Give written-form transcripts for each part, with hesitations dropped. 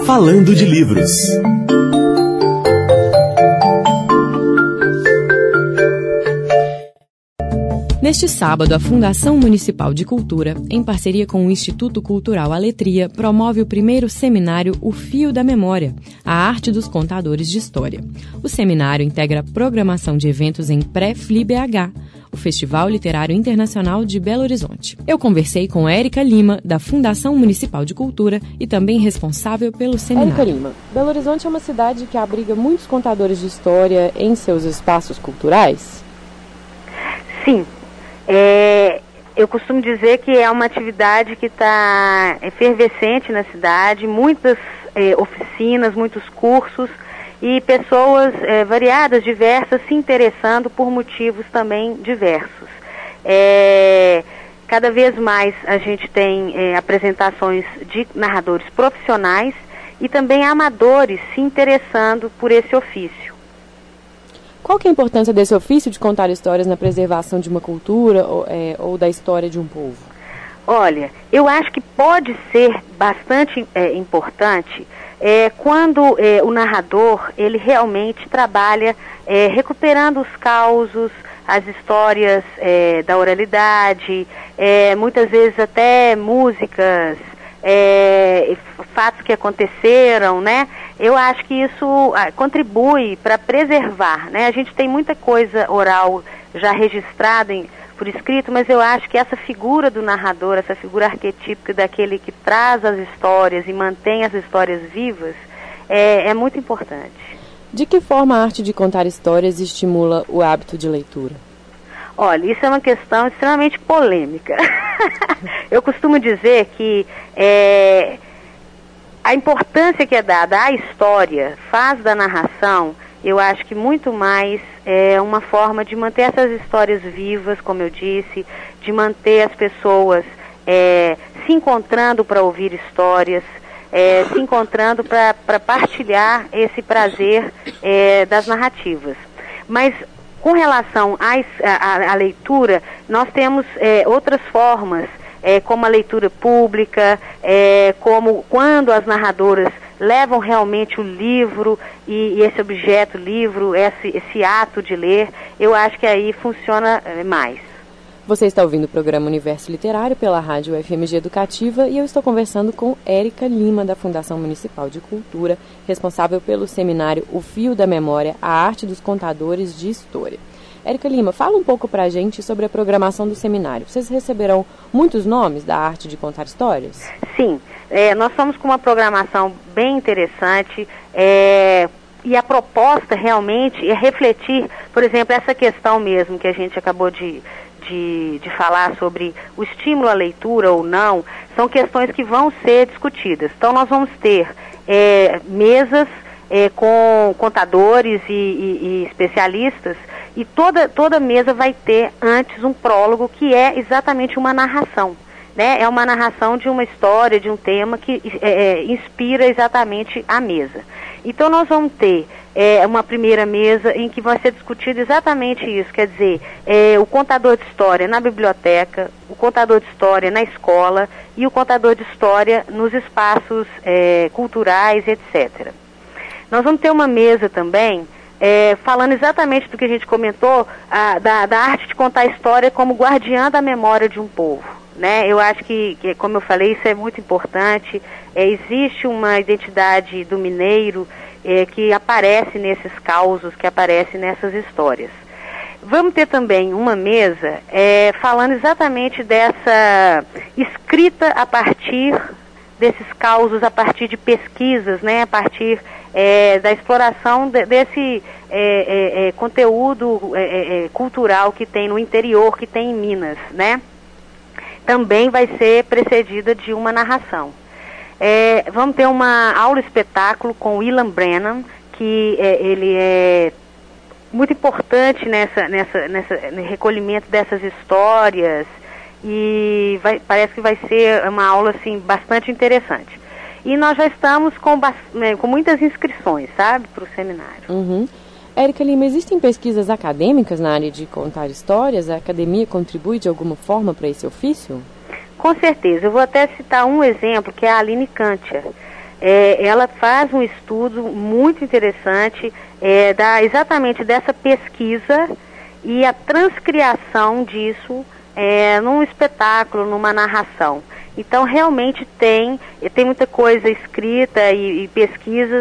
Falando de Livros. Neste sábado, a Fundação Municipal de Cultura, em parceria com o Instituto Cultural Aletria, promove o primeiro seminário O Fio da Memória, a arte dos contadores de história. O seminário integra a programação de eventos em Pré-FLI-BH, o Festival Literário Internacional de Belo Horizonte. Eu conversei com Érica Lima, da Fundação Municipal de Cultura e também responsável pelo seminário. Érica Lima, Belo Horizonte é uma cidade que abriga muitos contadores de história em seus espaços culturais? Sim. Eu costumo dizer que é uma atividade que está efervescente na cidade, muitas oficinas, muitos cursos e pessoas variadas, diversas, se interessando por motivos também diversos. Cada vez mais a gente tem apresentações de narradores profissionais e também amadores se interessando por esse ofício. Qual que é a importância desse ofício de contar histórias na preservação de uma cultura ou da história de um povo? Olha, eu acho que pode ser bastante importante quando o narrador ele realmente trabalha recuperando os causos, as histórias da oralidade, muitas vezes até músicas, fatos que aconteceram, né? Eu acho que isso contribui para preservar, né? A gente tem muita coisa oral já registrada por escrito, mas eu acho que essa figura do narrador, essa figura arquetípica daquele que traz as histórias e mantém as histórias vivas, é muito importante. De que forma a arte de contar histórias estimula o hábito de leitura? Olha, isso é uma questão extremamente polêmica. Eu costumo dizer que a importância que é dada à história faz da narração, eu acho que muito mais uma forma de manter essas histórias vivas, como eu disse, de manter as pessoas se encontrando para ouvir histórias, se encontrando para partilhar esse prazer das narrativas. Mas com relação à leitura, nós temos outras formas, como a leitura pública, como quando as narradoras levam realmente o livro e esse objeto, livro, esse ato de ler, eu acho que aí funciona mais. Você está ouvindo o programa Universo Literário pela Rádio FMG Educativa e eu estou conversando com Érica Lima, da Fundação Municipal de Cultura, responsável pelo seminário O Fio da Memória, a arte dos contadores de história. Érica Lima, fala um pouco pra gente sobre a programação do seminário. Vocês receberão muitos nomes da arte de contar histórias? Sim, nós estamos com uma programação bem interessante e a proposta realmente é refletir, por exemplo, essa questão mesmo que a gente acabou de falar sobre o estímulo à leitura ou não, são questões que vão ser discutidas. Então nós vamos ter mesas com contadores e especialistas, e toda mesa vai ter antes um prólogo que é exatamente uma narração, né? É uma narração de uma história, de um tema que inspira exatamente a mesa. Então nós vamos ter uma primeira mesa em que vai ser discutido exatamente isso, quer dizer, o contador de história na biblioteca, o contador de história na escola e o contador de história nos espaços culturais, etc. Nós vamos ter uma mesa também falando exatamente do que a gente comentou, da arte de contar a história como guardiã da memória de um povo, né? Eu acho que, como eu falei, isso é muito importante. Existe uma identidade do mineiro que aparece nesses causos, que aparece nessas histórias. Vamos ter também uma mesa falando exatamente dessa escrita a partir desses causos, a partir de pesquisas, né, a partir da exploração desse conteúdo cultural que tem no interior, que tem em Minas, né? Também vai ser precedida de uma narração. Vamos ter uma aula espetáculo com o Ilan Brennan, que ele é muito importante no recolhimento dessas histórias, e parece que vai ser uma aula assim, bastante interessante. E nós já estamos com muitas inscrições, sabe, para o seminário. Uhum. Érica Lima, existem pesquisas acadêmicas na área de contar histórias? A academia contribui de alguma forma para esse ofício? Com certeza. Eu vou até citar um exemplo, que é a Aline Kantia. ela faz um estudo muito interessante exatamente dessa pesquisa e a transcriação disso num espetáculo, numa narração. Então, realmente tem muita coisa escrita e pesquisas,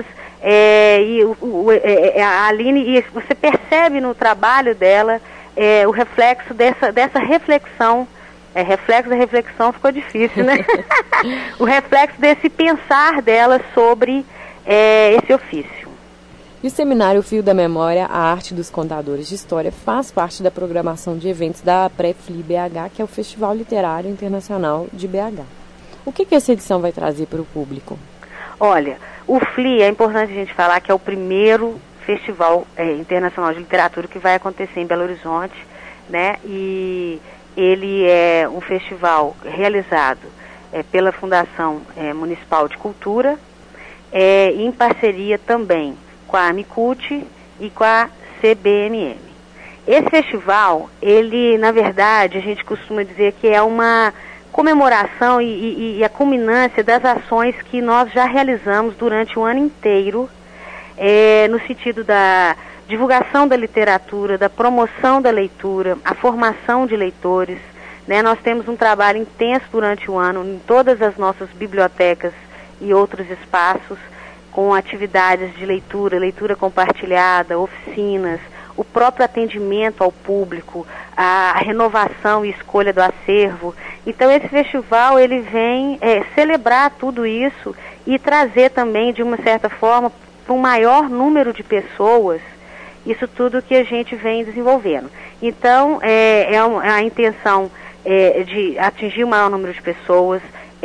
a Aline, e você percebe no trabalho dela o reflexo dessa reflexão. Reflexo da reflexão ficou difícil, né? O reflexo desse pensar dela sobre esse ofício. E o seminário Fio da Memória, a Arte dos Contadores de História, faz parte da programação de eventos da Pré-FLI BH, que é o Festival Literário Internacional de BH. O que essa edição vai trazer para o público? Olha, o FLI, é importante a gente falar que é o primeiro Festival Internacional de Literatura que vai acontecer em Belo Horizonte, né? E ele é um festival realizado pela Fundação Municipal de Cultura, em parceria também com a Amicult e com a CBMM. Esse festival, ele, na verdade, a gente costuma dizer que é uma comemoração e a culminância das ações que nós já realizamos durante o ano inteiro, no sentido da divulgação da literatura, da promoção da leitura, a formação de leitores, né? Nós temos um trabalho intenso durante o ano em todas as nossas bibliotecas e outros espaços, com atividades de leitura compartilhada, oficinas, o próprio atendimento ao público, a renovação e escolha do acervo. Então esse festival, ele vem celebrar tudo isso e trazer também, de uma certa forma, para um maior número de pessoas, isso tudo que a gente vem desenvolvendo. Então, a intenção de atingir o maior número de pessoas,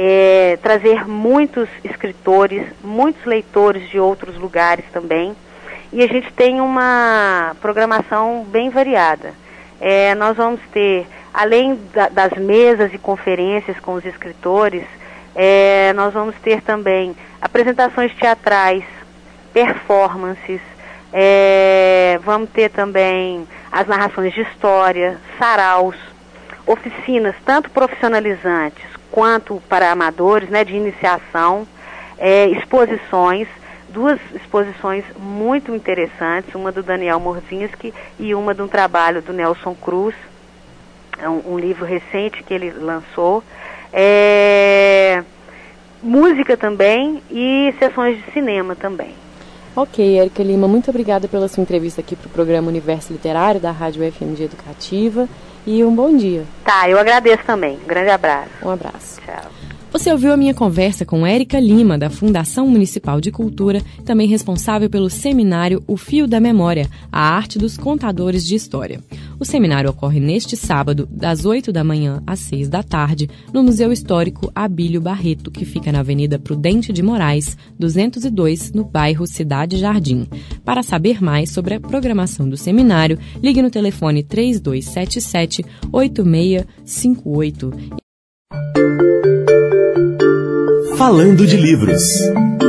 trazer muitos escritores, muitos leitores de outros lugares também. E a gente tem uma programação bem variada. Nós vamos ter, além das mesas e conferências com os escritores, nós vamos ter também apresentações teatrais, performances, vamos ter também as narrações de história, saraus, oficinas tanto profissionalizantes quanto para amadores, né, de iniciação, exposições, 2 exposições muito interessantes, uma do Daniel Morzinski e uma de um trabalho do Nelson Cruz, um livro recente que ele lançou, música também e sessões de cinema também. Ok, Érica Lima, muito obrigada pela sua entrevista aqui para o programa Universo Literário da Rádio FMG Educativa e um bom dia. Tá, eu agradeço também. Um grande abraço. Um abraço. Tchau. Você ouviu a minha conversa com Érica Lima, da Fundação Municipal de Cultura, também responsável pelo seminário O Fio da Memória, a Arte dos Contadores de História. O seminário ocorre neste sábado, das 8 da manhã às 6 da tarde, no Museu Histórico Abílio Barreto, que fica na Avenida Prudente de Moraes, 202, no bairro Cidade Jardim. Para saber mais sobre a programação do seminário, ligue no telefone 3277-8658. Falando de livros.